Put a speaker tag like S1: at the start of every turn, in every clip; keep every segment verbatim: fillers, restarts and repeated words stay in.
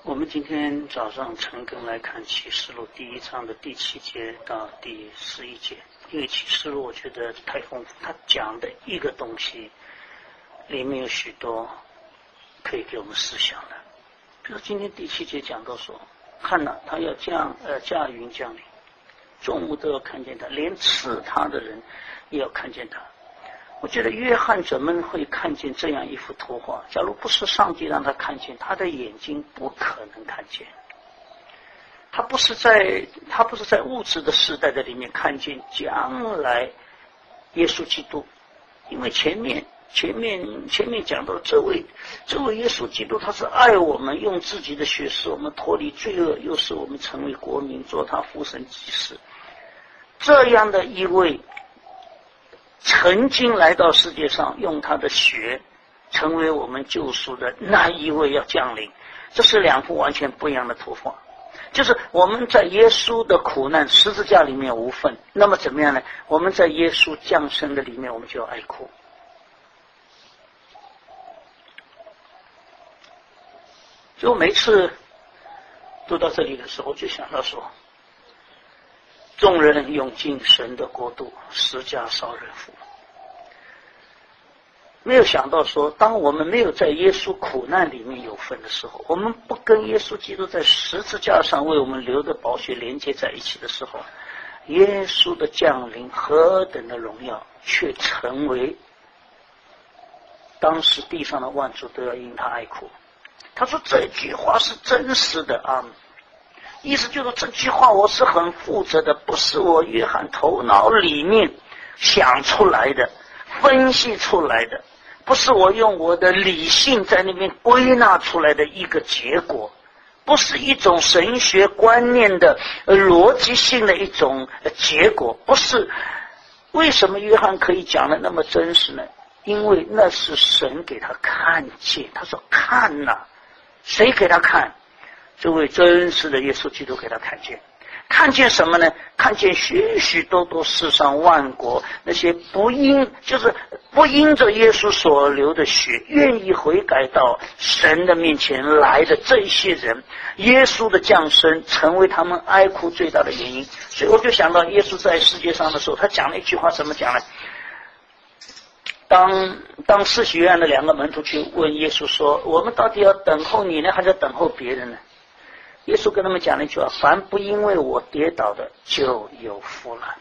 S1: 我们今天早上陈根来看启示录第一章的第七节到第十一节，因为启示录我觉得太丰富，他讲的一个东西里面有许多可以给我们思想的。比如今天第七节讲到说，看了他要降呃驾云降临，众目都要看见他，连刺他的人也要看见他。我觉得约翰怎么会看见这样一幅图画？假如不是上帝让他看见，他的眼睛不可能看见。他不是在他不是在物质的时代的里面看见将来耶稣基督，因为前面前面前面讲到这位这位耶稣基督，他是爱我们，用自己的血使我们脱离罪恶，又使我们成为国民，做他父神祭司。这样的一位曾经来到世界上，用他的血成为我们救赎的那一位要降临，这是两幅完全不一样的图画。就是我们在耶稣的苦难十字架里面无份，那么怎么样呢？我们在耶稣降生的里面，我们就要爱哭。就每次读到这里的时候，就想到说，众人涌进神的国度，十架少人服。没有想到说，当我们没有在耶稣苦难里面有份的时候，我们不跟耶稣基督在十字架上为我们流的宝血连接在一起的时候，耶稣的降临何等的荣耀，却成为当时地上的万族都要因他哀哭。他说这句话是真实的啊，意思就是这句话我是很负责的，不是我约翰头脑里面想出来的，分析出来的，不是我用我的理性在那边归纳出来的一个结果，不是一种神学观念的逻辑性的一种结果，不是。为什么约翰可以讲的那么真实呢？因为那是神给他看见，他说看哪、啊，谁给他看？这位真实的耶稣基督给他看见。看见什么呢？看见许许多多世上万国那些不因就是不因着耶稣所流的血，愿意悔改到神的面前来的这些人，耶稣的降生成为他们哀哭最大的原因。所以我就想到耶稣在世界上的时候，他讲了一句话，怎么讲呢？当当施洗约翰的两个门徒去问耶稣说，我们到底要等候你呢，还是等候别人呢？耶稣跟他们讲了一句话，凡不因为我跌倒的就有福了。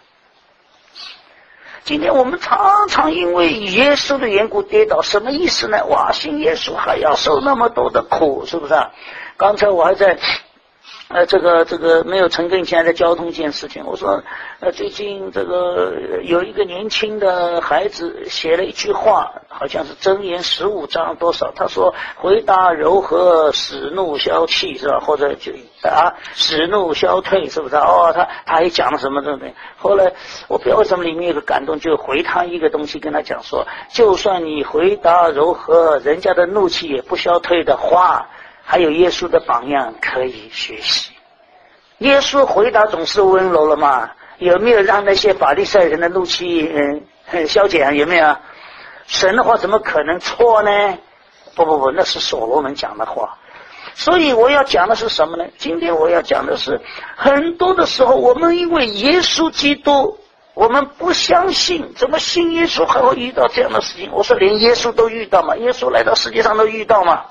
S1: 今天我们常常因为耶稣的缘故跌倒，什么意思呢？哇，信耶稣还要受那么多的苦，是不是啊？刚才我还在呃，这个这个没有陈根以前在交通一件事情，我说呃，最近这个有一个年轻的孩子写了一句话，好像是箴言十五章多少，他说回答柔和，使怒消气，是吧？或者就啊使怒消退，是不是？哦，他他还讲了什么东西？后来我不知道为什么里面有个感动，就回他一个东西，跟他讲说，就算你回答柔和，人家的怒气也不消退的话，还有耶稣的榜样可以学习。耶稣回答总是温柔了嘛？有没有让那些法利赛人的怒气嗯消减？有没有？神的话怎么可能错呢？不不不，那是所罗门讲的话。所以我要讲的是什么呢？今天我要讲的是，很多的时候我们因为耶稣基督我们不相信，怎么信耶稣还会遇到这样的事情？我说连耶稣都遇到吗？耶稣来到世界上都遇到吗？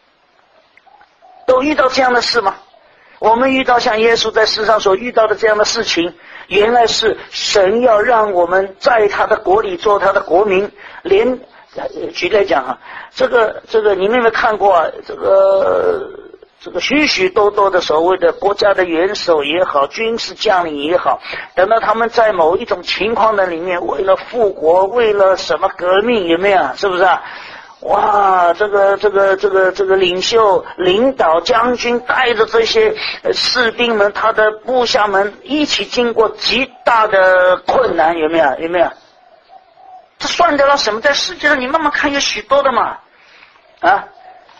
S1: 都遇到这样的事吗？我们遇到像耶稣在世上所遇到的这样的事情，原来是神要让我们在他的国里做他的国民。连举例来讲啊，这个这个你们有没有看过啊？这个这个许许多多的所谓的国家的元首也好，军事将领也好，等到他们在某一种情况的里面，为了复国，为了什么革命，有没有？是不是啊？哇，这个这个这个这个领袖、领导、将军带着这些士兵们，他的部下们一起经过极大的困难，有没有？有没有？这算得了什么？在世界上你慢慢看，有许多的嘛，啊！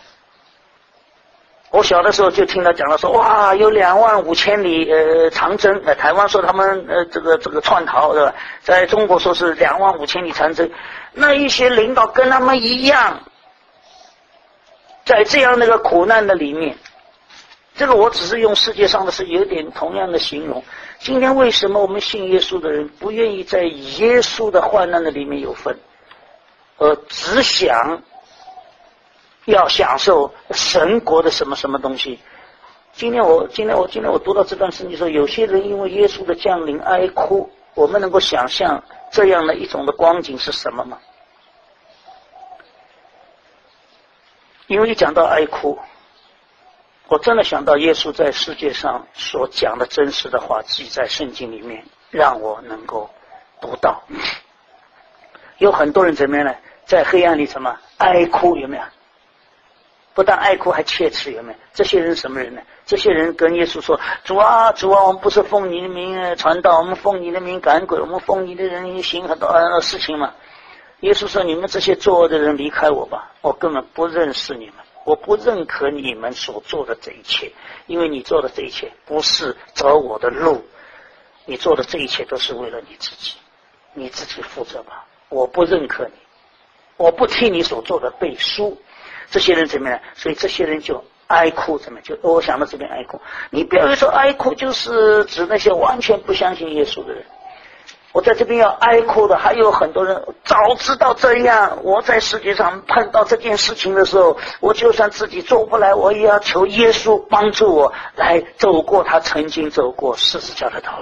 S1: 我小的时候就听他讲了说，哇，有两万五千里呃长征，呃台湾说他们呃这个这个窜逃，对吧？在中国说是两万五千里长征，那一些领导跟他们一样，在这样那个苦难的里面， 这个我只是用世界上的事有点同样的形容。今天为什么我们信耶稣的人不愿意在耶稣的患难的里面有份，而只想要享受神国的什么什么东西？今天我今天我今天我读到这段圣经说，有些人因为耶稣的降临哀哭，我们能够想象这样的一种的光景是什么吗？因为一讲到哀哭，我真的想到耶稣在世界上所讲的真实的话记在圣经里面，让我能够读到。有很多人怎么样呢？在黑暗里什么哀哭，有没有？不但哀哭还切齿，有没有？这些人什么人呢？这些人跟耶稣说，主啊主啊，我们不是奉你的名传道，我们奉你的名赶鬼，我们奉你的人行很多很多事情嘛。耶稣说，你们这些作恶的人离开我吧，我根本不认识你们，我不认可你们所做的这一切，因为你做的这一切不是走我的路，你做的这一切都是为了你自己，你自己负责吧，我不认可你，我不替你所做的背书。这些人怎么样？所以这些人就哀哭，怎么就我想到这边哀哭，你不要说哀哭就是指那些完全不相信耶稣的人。我在这边要哀哭的还有很多人，早知道这样，我在世界上碰到这件事情的时候，我就算自己做不来，我也要求耶稣帮助我来走过他曾经走过十字架的道路。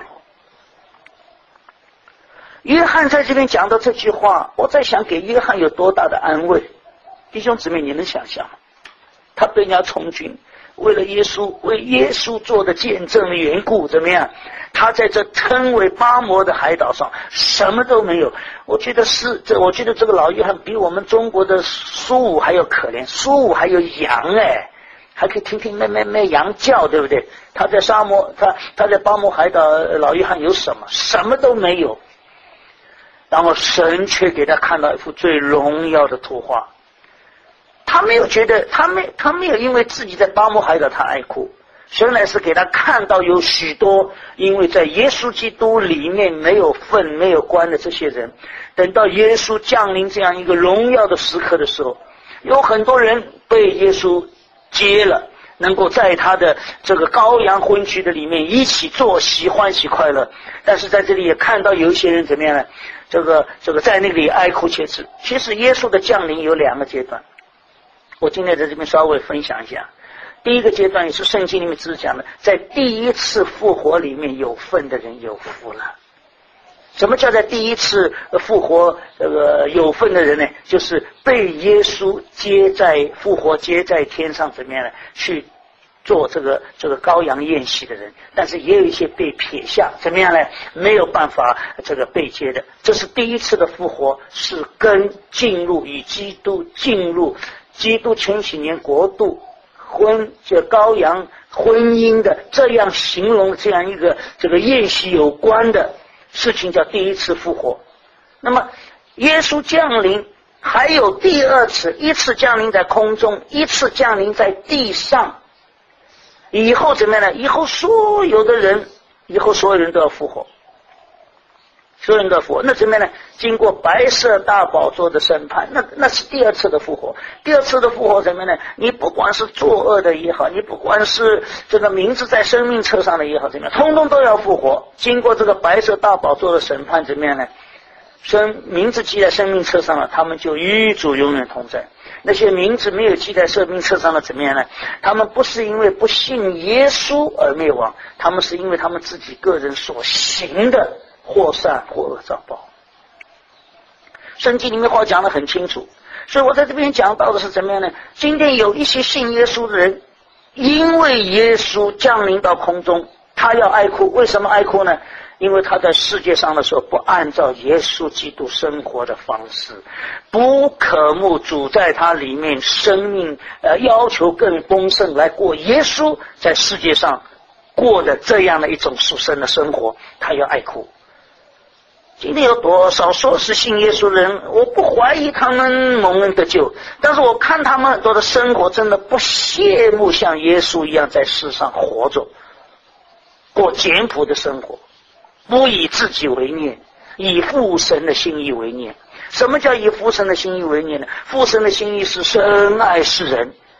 S1: 约翰在这边讲到这句话，我在想给约翰有多大的安慰。弟兄姊妹，你能想象他被人家从军，为了耶稣为耶稣做的见证的缘故，怎么样？他在这称为巴摩的海岛上什么都没有。我觉得是这，我觉得这个老约翰比我们中国的苏武还要可怜。苏武还有羊哎，还可以听听咩咩咩羊叫，对不对？他在沙漠，他他在巴摩海岛，老约翰有什么？什么都没有。然后神却给他看到一幅最荣耀的图画。他没有觉得，他没他没有因为自己在巴摩海岛他哀哭，神乃是给他看到有许多因为在耶稣基督里面没有份没有关的这些人，等到耶稣降临这样一个荣耀的时刻的时候，有很多人被耶稣接了，能够在他的这个羔羊婚娶的里面一起坐席欢喜快乐。但是在这里也看到有一些人怎么样呢？这个这个在那里哀哭切齿。其实耶稣的降临有两个阶段，我今天在这边稍微分享一下。第一个阶段也是圣经里面只是讲的，在第一次复活里面有份的人有福了。什么叫在第一次复活这个有份的人呢？就是被耶稣接在复活接在天上怎么样呢？去做这个这个羔羊宴席的人。但是也有一些被撇下，怎么样呢？没有办法这个被接的。这是第一次的复活，是跟进入与基督进入基督千禧年国度婚这羔羊婚姻的这样形容这样一个这个宴席有关的事情，叫第一次复活。那么耶稣降临还有第二次，一次降临在空中，一次降临在地上。以后怎么样呢？以后所有的人以后所有人都要复活，所有人都要复活。那怎么样呢？经过白色大宝座的审判，那那是第二次的复活。第二次的复活怎么样呢？你不管是作恶的也好，你不管是这个名字在生命册上的也好，怎么样，通通都要复活。经过这个白色大宝座的审判，怎么样呢？生名字记在生命册上了，他们就与主永远同在。那些名字没有记在生命册上的怎么样呢？他们不是因为不信耶稣而灭亡，他们是因为他们自己个人所行的或善或恶遭报。圣经里面话讲得很清楚，所以我在这边讲到的是怎么样呢？今天有一些信耶稣的人，因为耶稣降临到空中，他要哀哭。为什么哀哭呢？因为他在世界上的时候不按照耶稣基督生活的方式，不渴慕主在他里面生命呃要求更丰盛来过耶稣在世界上过的这样的一种属神的生活，他要哀哭。今天有多少说是信耶稣的人，我不怀疑他们蒙恩得救，但是我看他们很多的生活真的不羡慕像耶稣一样在世上活着，过简朴的生活，不以自己为念，以父神的心意为念。什么叫以父神的心意为念呢？父神的心意是深爱世人，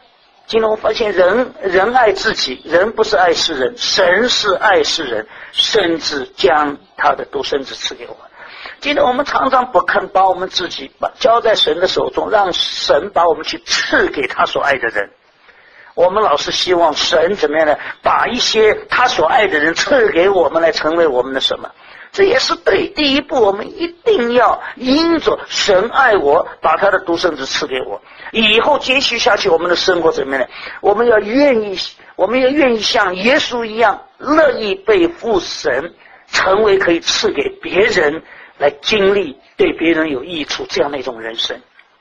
S1: 今天我发现人人爱自己，人不是爱世人，神是爱世人，甚至将他的独生子赐给我们。今天我们常常不肯把我们自己把交在神的手中，让神把我们去赐给他所爱的人。我们老是希望神怎么样呢？把一些他所爱的人赐给我们，来成为我们的什么？这也是对。第一步，我们一定要因着神爱我，把他的独生子赐给我。以后接续下去，我们的生活怎么样呢？我们要愿意，我们要愿意像耶稣一样，乐意被父神成为可以赐给别人，来经历对别人有益处这样的一种人生。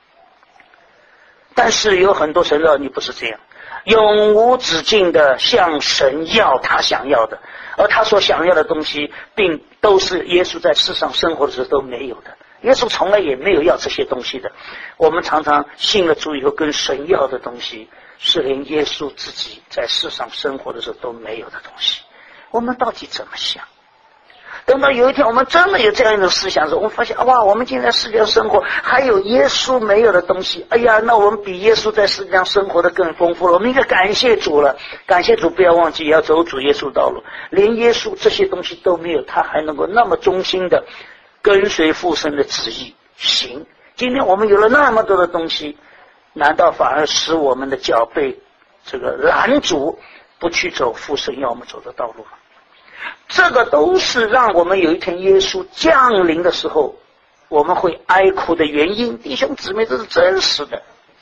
S1: 但是有很多神的儿女不是这样，永无止境的向神要他想要的，而他所想要的东西并都是耶稣在世上生活的时候都没有的。耶稣从来也没有要这些东西的。我们常常信了主以后跟神要的东西，是连耶稣自己在世上生活的时候都没有的东西。我们到底怎么想？等到有一天我们真的有这样一种思想的时候，我们发现哇，我们今天在世界上生活还有耶稣没有的东西，哎呀，那我们比耶稣在世界上生活的更丰富了。我们应该感谢主了，感谢主，不要忘记也要走主耶稣道路。连耶稣这些东西都没有，他还能够那么忠心的跟随父神的旨意行。今天我们有了那么多的东西，难道反而使我们的脚被这个拦阻，不去走父神要我们走的道路吗？这个都是让我们有一天耶稣降临的时候，我们会哀哭的原因。弟兄姊妹，这是真实的。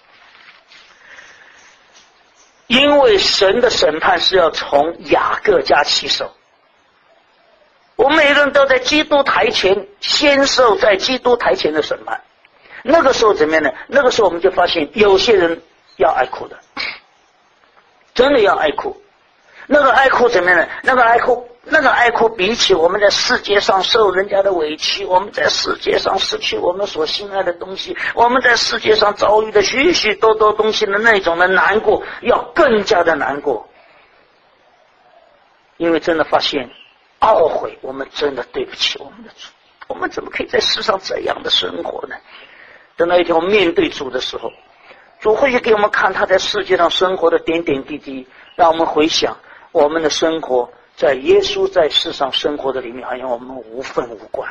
S1: 因为神的审判是要从雅各家起手。我们每个人都在基督台前先受在基督台前的审判。那个时候怎么样呢？那个时候我们就发现有些人要哀哭的，真的要哀哭。那个哀哭怎么样呢？那个哀哭那个哀哭比起我们在世界上受人家的委屈，我们在世界上失去我们所心爱的东西，我们在世界上遭遇的许许多多东西的那种的难过，要更加的难过。因为真的发现懊悔，我们真的对不起我们的主，我们怎么可以在世上这样的生活呢？等到一天我们面对主的时候，主会给我们看他在世界上生活的点点滴滴，让我们回想我们的生活在耶稣在世上生活的里面，好像我们无份无关。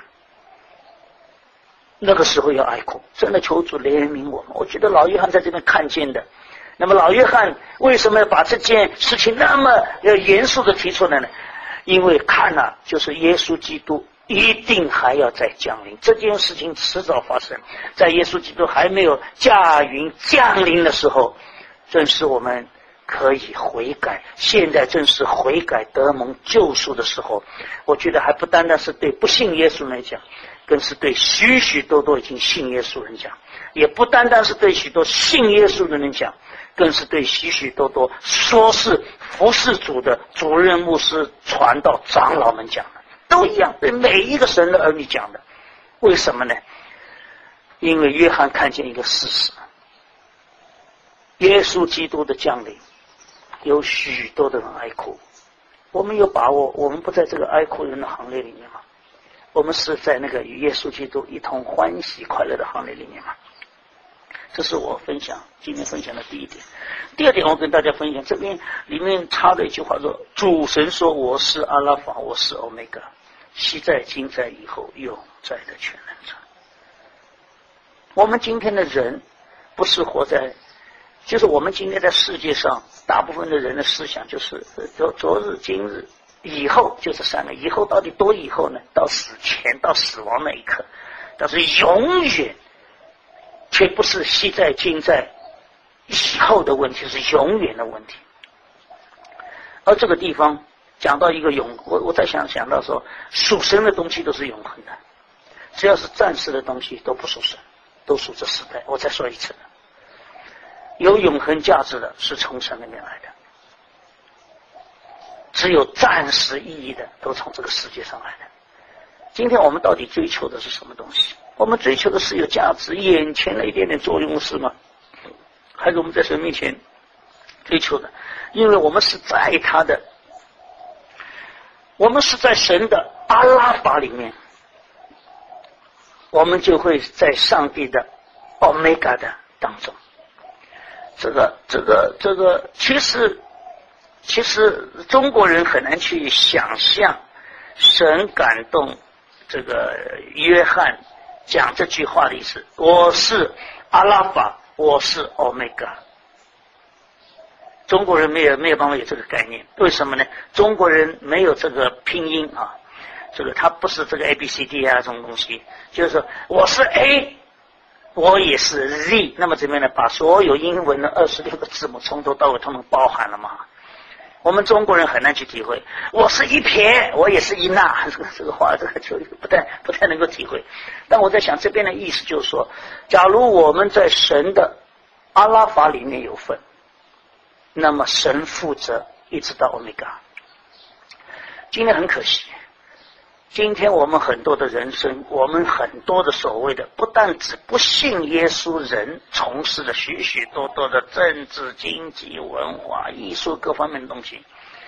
S1: 那个时候要哀哭，真的求主怜悯我们。我觉得老约翰在这边看见的。那么老约翰为什么要把这件事情那么要严肃的提出来呢？因为看了就是耶稣基督一定还要再降临，这件事情迟早发生。在耶稣基督还没有驾云降临的时候，正是我们可以悔改，现在正是悔改得蒙救赎的时候。我觉得还不单单是对不信耶稣人讲，更是对许许多多已经信耶稣人讲，也不单单是对许多信耶稣的人讲，更是对许许多多说是服侍主的主任牧师传道长老们讲的，都一样，对每一个神的儿女讲的。为什么呢？因为约翰看见一个事实，耶稣基督的降临有许多的人哀哭。我们有把握我们不在这个哀哭人的行列里面吗？我们是在那个与耶稣基督一同欢喜快乐的行列里面吗？这是我分享今天分享的第一点。第二点，我跟大家分享，这边里面插的一句话说，主神说我是阿拉法，我是欧米伽，昔在今在以后永在的全能者。我们今天的人不是活在，就是我们今天在世界上大部分的人的思想就是昨昨日今日以后，就是三个以后，到底多以后呢？到死前，到死亡那一刻。但是永远却不是昔在今在以后的问题，是永远的问题。而这个地方讲到一个永，我我在想想到说，属神的东西都是永恒的，只要是暂时的东西都不属神，都属这时代。我再说一次，有永恒价值的是从神那边来的，只有暂时意义的都从这个世界上来的。今天我们到底追求的是什么东西？我们追求的是有价值眼前的一点点作用是吗？还是我们在神面前追求的？因为我们是在他的，我们是在神的阿拉法里面，我们就会在上帝的欧米伽的当中。 这个这个这个，其实其实中国人很难去想象神感动这个约翰讲这句话的意思。我是阿拉法，我是欧米伽。中国人没有没有办法有这个概念，为什么呢？中国人没有这个拼音啊，这个它不是这个 A B C D 啊这种东西，就是说我是 A， 我也是 Z， 那么这边呢，把所有英文的二十六个字母从头到尾通通包含了嘛。我们中国人很难去体会，我是一撇，我也是一捺，这个这个话这个就不太不太能够体会。但我在想这边的意思就是说，假如我们在神的阿拉法里面有份，那么神负责一直到欧米伽。今天很可惜，今天我们很多的人生，我们很多的所谓的不但只不信耶稣人从事了许许多多的政治经济文化艺术各方面的东西，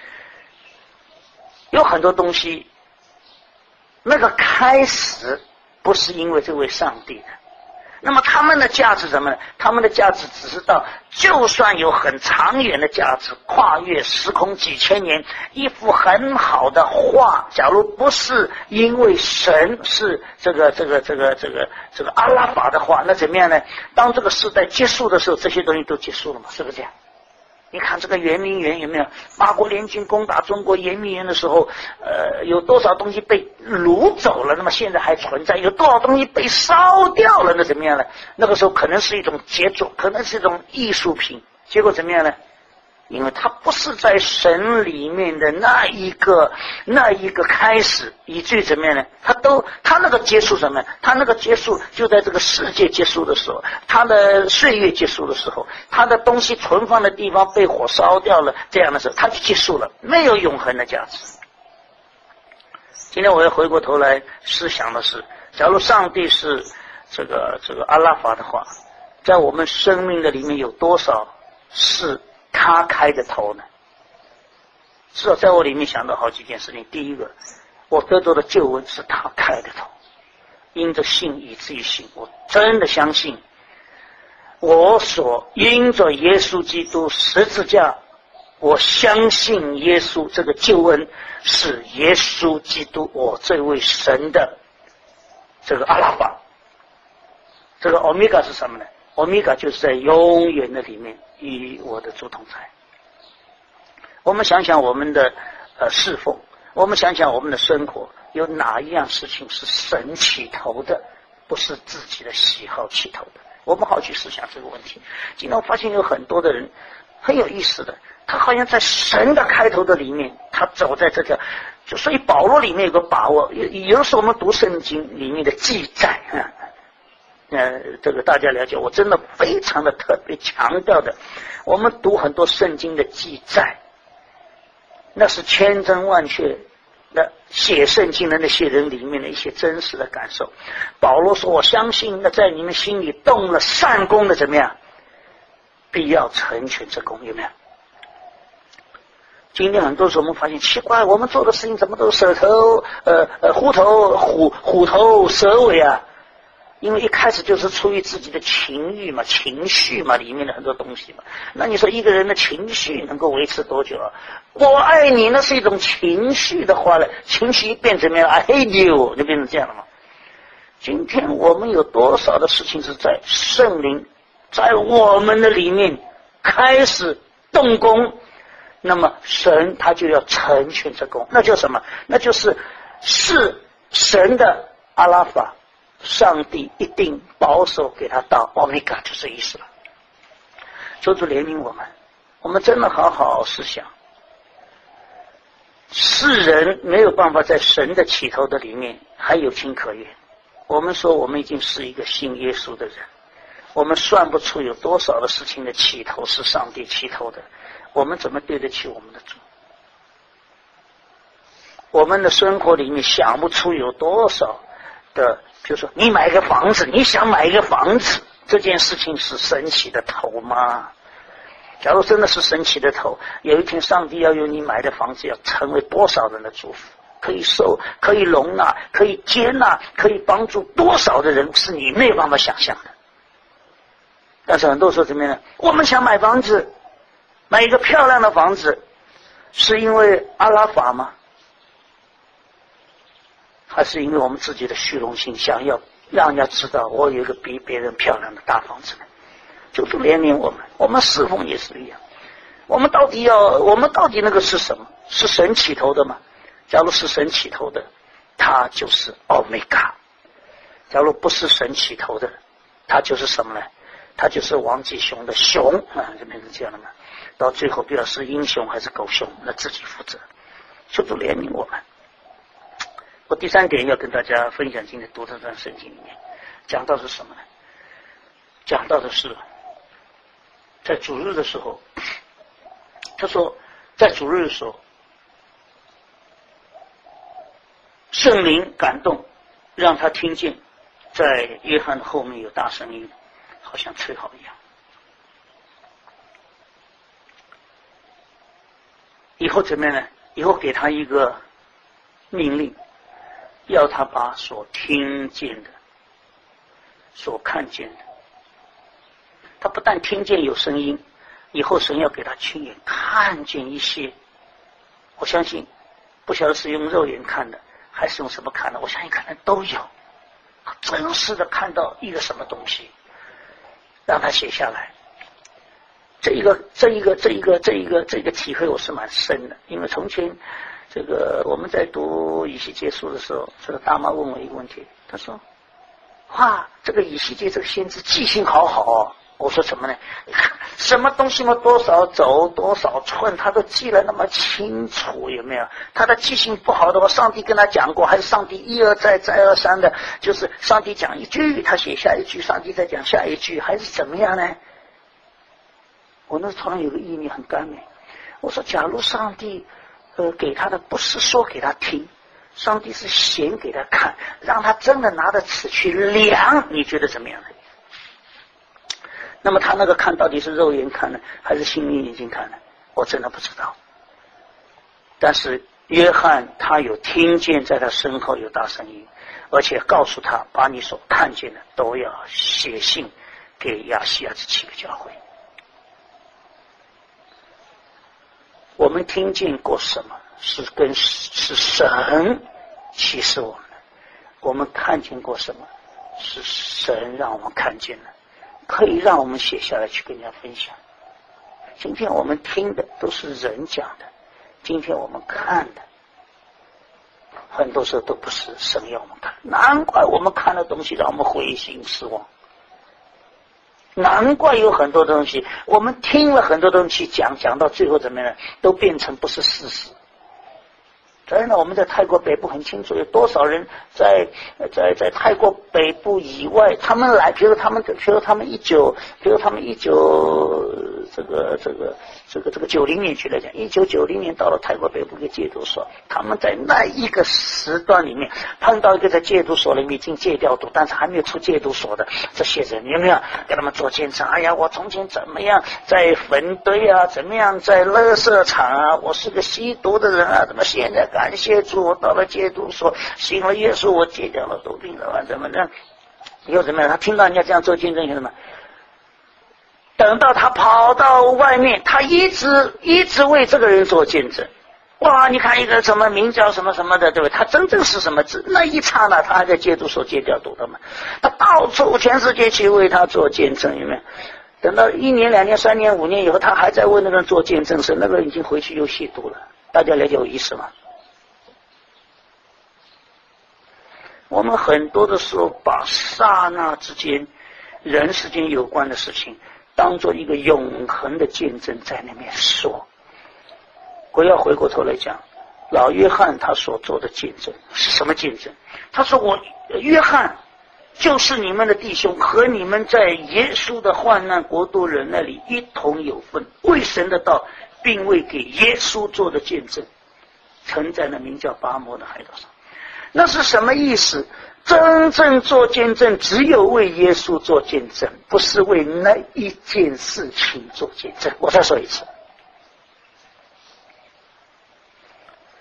S1: 有很多东西那个开始不是因为这位上帝的，那么他们的价值什么呢？他们的价值只是到就算有很长远的价值，跨越时空几千年，一幅很好的画，假如不是因为神是这个这个这个这个这个阿拉法的话，那怎么样呢？当这个时代结束的时候，这些东西都结束了嘛，是不是这样？你看这个圆明园有没有？八国联军攻打中国圆明园的时候，呃，有多少东西被掳走了？那么现在还存在？有多少东西被烧掉了？那怎么样呢？那个时候可能是一种杰作，可能是一种艺术品。结果怎么样呢？因为它不是在神里面的那一个那一个开始，以至于怎么样呢？它都它那个结束什么？它那个结束就在这个世界结束的时候，它的岁月结束的时候，它的东西存放的地方被火烧掉了，这样的时候它就结束了，没有永恒的价值。今天我要回过头来思想的是，假如上帝是这个这个阿拉法的话，在我们生命的里面有多少是他开的头呢？至少在我里面想到好几件事情。第一个，我得到的救恩是他开的头，因着信以至于信，我真的相信我所因着耶稣基督十字架，我相信耶稣这个救恩是耶稣基督我这位神的这个阿拉法。这个欧米伽是什么呢？欧米伽就是在永远的里面与我的主同在。我们想想我们的呃侍奉，我们想想我们的生活，有哪一样事情是神起头的，不是自己的喜好起头的？我们好去思想这个问题。今天我发现有很多的人很有意思的，他好像在神的开头的里面，他走在这条，就所以保罗里面有个把握，有有时候我们读圣经里面的记载啊。呃，这个大家了解，我真的非常的特别强调的，我们读很多圣经的记载，那是千真万确的写圣经的那些人里面的一些真实的感受。保罗说，我相信那在你们心里动了善功的怎么样，必要成全这功，有没有？今天很多时候我们发现奇怪，我们做的事情怎么都蛇头呃呃虎头虎虎头蛇尾啊？因为一开始就是出于自己的情欲嘛，情绪嘛，里面的很多东西嘛。那你说一个人的情绪能够维持多久啊？我爱你，那是一种情绪的话呢，情绪一变怎么样 ？I hate you， 就变成这样了嘛。今天我们有多少的事情是在圣灵在我们的里面开始动工，那么神他就要成全这功，那叫什么？那就是是神的阿拉法。上帝一定保守给他到欧米伽，就这意思了。求主怜悯我们，我们真的好好思想。世人没有办法在神的起头的里面还有情可原。我们说我们已经是一个信耶稣的人，我们算不出有多少的事情的起头是上帝起头的，我们怎么对得起我们的主？我们的生活里面想不出有多少的，比如说你买个房子，你想买一个房子，这件事情是神起的头吗？假如真的是神起的头，有一天上帝要用你买的房子要成为多少人的祝福，可以收，可以容纳，可以接纳，可以帮助多少的人，是你没有办法想象的。 但是很多时候怎么样呢？我们想买房子，买一个漂亮的房子，是因为阿拉法吗？还是因为我们自己的虚荣心，想要让人家知道我有一个比别人漂亮的大房子呢？就是怜悯我们，我们侍奉也是一样。我们到底要，我们到底那个是什么？是神起头的吗？假如是神起头的，它就是奥美伽；假如不是神起头的，它就是什么呢？它就是王继雄的熊啊，就变成这样了嘛。到最后，不要是英雄还是狗熊，那自己负责。求主怜悯我们。我第三点要跟大家分享，今天读这段圣经里面讲到是什么呢？讲到的是在主日的时候，他说在主日的时候，圣灵感动，让他听见在约翰的后面有大声音，好像吹号一样。以后怎么样呢？以后给他一个命令，要他把所听见的、所看见的，他不但听见有声音，以后神要给他亲眼看见一些。我相信，不晓得是用肉眼看的，还是用什么看的，我相信可能都有。真实的看到一个什么东西，让他写下来。这一个这一个这一个这一个这个体会我是蛮深的，因为从前这个我们在读以西结书的时候，这个大妈问我一个问题，她说：“哇，这个以西结这个先知记性好好哦。”我说什么呢？什么东西嘛，多少走多少寸，他都记得那么清楚，有没有？他的记性不好的话，上帝跟他讲过，还是上帝一而再再而三的，就是上帝讲一句，他写下一句，上帝再讲下一句，还是怎么样呢？我那突然有个意念很甘美，我说，假如上帝呃给他的不是说给他听，上帝是显给他看，让他真的拿着尺去量，你觉得怎么样呢？那么他那个看到底是肉眼看呢，还是心灵眼睛看呢？我真的不知道。但是约翰他有听见在他身后有大声音，而且告诉他，把你所看见的都要写信给亚细亚这七个教会。我们听见过什么？是跟是神启示我们的。我们看见过什么？是神让我们看见的。可以让我们写下来去跟人家分享。今天我们听的都是人讲的，今天我们看的很多时候都不是神要我们看，难怪我们看的东西让我们灰心失望，难怪有很多东西我们听了很多东西讲，讲到最后怎么样，都变成不是事实。真的，我们在泰国北部很清楚，有多少人在在在泰国北部以外，他们来，比如他们，比如他们一九，比如他们一九这个这个这个这个九零年去来讲，一九九零年到了泰国北部的戒毒所，他们在那一个时段里面碰到一个在戒毒所里面已经戒掉毒，但是还没有出戒毒所的这些人，有没有给他们做见证？哎呀，我从前怎么样在坟堆啊，怎么样在垃圾场啊，我是个吸毒的人啊，怎么现在感谢主，我到了戒毒所，信了耶稣，我戒掉了毒品了，怎么样？又怎么样？他听到人家这样做见证，什么？等到他跑到外面，他一直一直为这个人做见证。哇，你看一个什么名叫什么什么的，对吧？他真正是什么？那一刹那，他还在戒毒所戒掉毒的嘛？他到处全世界去为他做见证，有没有？等到一年、两年、三年、五年以后，他还在为那个人做见证时，那个人已经回去又吸毒了。大家了解我意思吗？我们很多的时候把刹那之间人世间有关的事情当做一个永恒的见证在那边说。我要回过头来讲，老约翰他所做的见证是什么见证？他说，我约翰就是你们的弟兄，和你们在耶稣的患难国度人那里一同有份，为神的道并为给耶稣做的见证，曾在那名叫巴摩的海岛上。那是什么意思？真正做见证只有为耶稣做见证，不是为那一件事情做见证。我再说一次，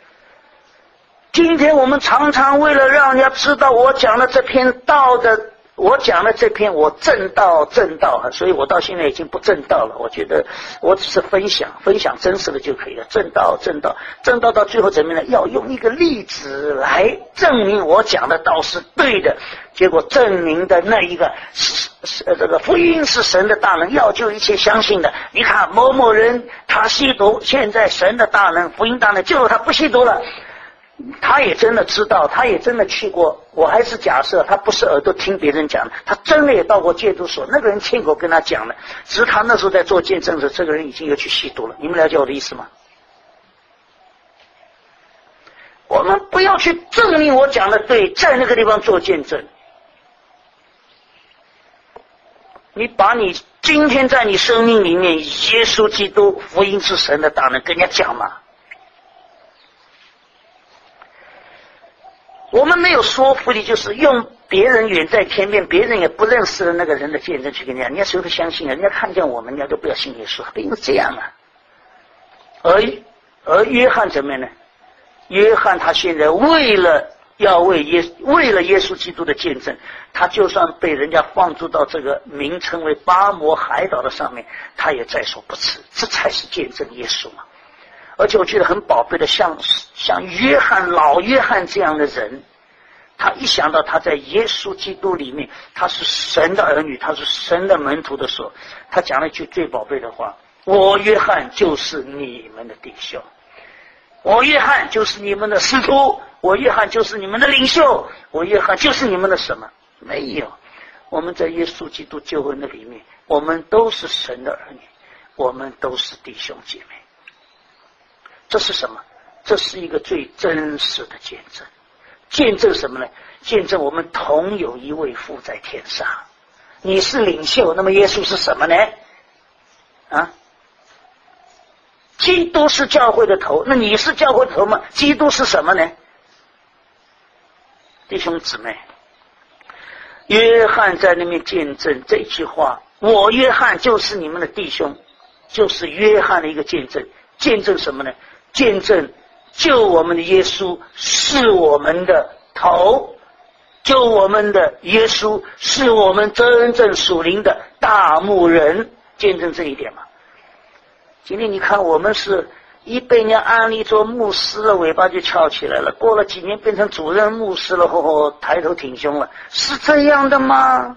S1: 今天我们常常为了让人家知道我讲的这篇道的我讲了这篇，我正道正道，所以我到现在已经不正道了。我觉得我只是分享，分享真实的就可以了。正道正道正道到最后怎么样呢？要用一个例子来证明我讲的道是对的。结果证明的那一个是是这个福音是神的大能，要救一切相信的。你看某某人他吸毒，现在神的大能福音大能救了他不吸毒了。他也真的知道，他也真的去过，我还是假设他不是耳朵听别人讲的，他真的也到过戒毒所，那个人亲口跟他讲的，只是他那时候在做见证时，这个人已经又去吸毒了。你们了解我的意思吗？我们不要去证明我讲的对，在那个地方做见证。你把你今天在你生命里面耶稣基督福音是神的大能跟人家讲嘛。我们没有说服力，就是用别人远在天边别人也不认识的那个人的见证去跟人家，人家谁会相信啊？人家看见我们，人家都不要信耶稣，不应该这样啊。而而约翰怎么样呢？约翰他现在为了要为耶为了耶稣基督的见证，他就算被人家放逐到这个名称为巴摩海岛的上面，他也在所不辞，这才是见证耶稣嘛。而且我觉得很宝贝的，像像约翰老约翰这样的人，他一想到他在耶稣基督里面，他是神的儿女，他是神的门徒的时候，他讲了一句最宝贝的话：我约翰就是你们的弟兄，我约翰就是你们的师徒，我约翰就是你们的领袖，我约翰就是你们的什么？没有，我们在耶稣基督救恩的里面，我们都是神的儿女，我们都是弟兄姐妹。这是什么？这是一个最真实的见证。见证什么呢？见证我们同有一位父在天上。你是领袖，那么耶稣是什么呢？啊，基督是教会的头，那你是教会的头吗？基督是什么呢？弟兄姊妹，约翰在那边见证这句话，我约翰就是你们的弟兄，就是约翰的一个见证。见证什么呢？见证救我们的耶稣是我们的头，救我们的耶稣是我们真正属灵的大牧人，见证这一点嘛。今天你看我们是一被人家安利做牧师了，尾巴就翘起来了，过了几年变成主任牧师了，吼吼抬头挺胸了，是这样的吗？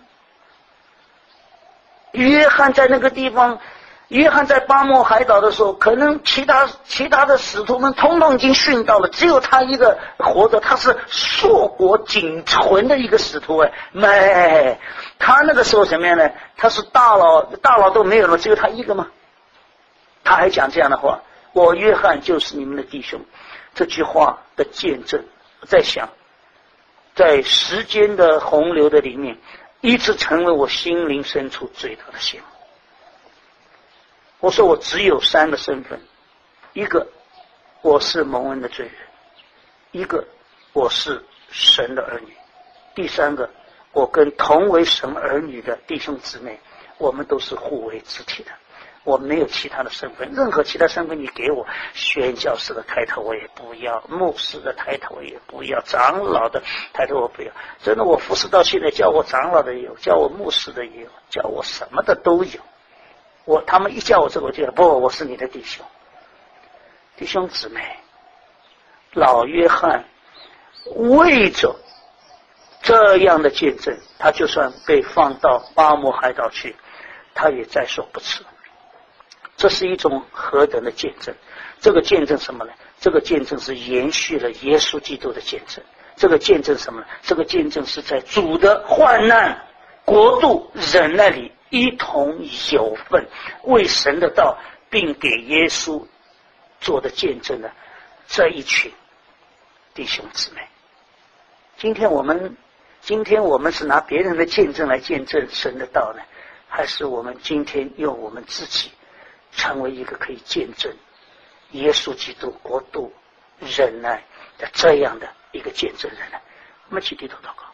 S1: 约翰在那个地方，约翰在巴摩海岛的时候，可能其他其他的使徒们通通已经殉道了，只有他一个活着，他是硕果仅存的一个使徒哎，没，他那个时候什么样呢？他是大佬，大佬都没有了，只有他一个吗？他还讲这样的话：我约翰就是你们的弟兄。这句话的见证，我在想，在时间的洪流的里面，一直成为我心灵深处最大的羡慕。我说我只有三个身份：一个我是蒙恩的罪人，一个我是神的儿女，第三个我跟同为神儿女的弟兄姊妹，我们都是互为肢体的。我没有其他的身份，任何其他身份你给我，宣教士的抬头我也不要，牧师的抬头我也不要，长老的抬头我不要。真的，我服侍到现在，叫我长老的也有，叫我牧师的也有，叫我什么的都有。我他们一叫我这个，我就不，我是你的弟兄，弟兄姊妹。老约翰为着这样的见证，他就算被放到巴摩海岛去，他也在所不辞。这是一种何等的见证！这个见证什么呢？这个见证是延续了耶稣基督的见证。这个见证什么呢？这个见证是在主的患难、国度、忍耐里一同有份，为神的道并给耶稣做的见证的这一群弟兄姊妹。今天我们，今天我们是拿别人的见证来见证神的道呢，还是我们今天用我们自己成为一个可以见证耶稣基督国度忍耐的这样的一个见证人呢？我们起低头祷告。